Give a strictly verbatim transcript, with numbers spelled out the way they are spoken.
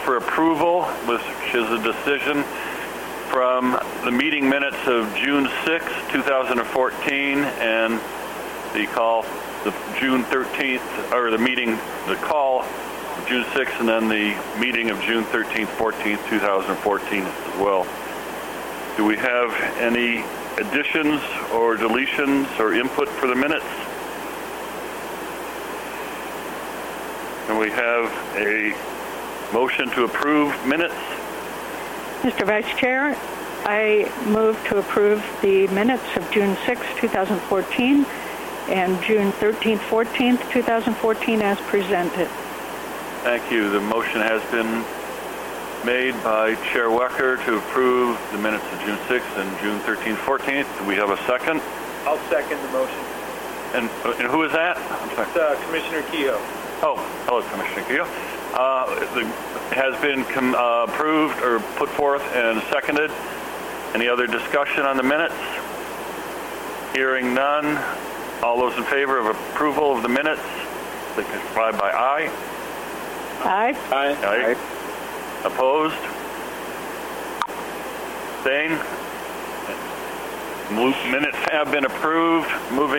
for approval, which is a decision from the meeting minutes of June sixth, two thousand fourteen, and the call, the June thirteenth, or the meeting, the call of June sixth, and then the meeting of June thirteenth, fourteenth, two thousand fourteen as well. Do we have any additions or deletions or input for the minutes? And we have a motion to approve minutes. Mister Vice Chair, I move to approve the minutes of June sixth, two thousand fourteen and June thirteenth, fourteenth, two thousand fourteen as presented. Thank you. The motion has been made by Chair Wecker to approve the minutes of June sixth and June thirteenth, fourteenth. Do we have a second? I'll second the motion. And, and who is that? I'm sorry. It's, uh, Commissioner Kehoe. Oh, hello, Commissioner Kehoe. Uh, the, has been com, uh, approved or put forth and seconded. Any other discussion on the minutes? Hearing none. All those in favor of approval of the minutes, signify by aye. Aye. Aye. Aye. Opposed? Abstained? Minutes have been approved. Moving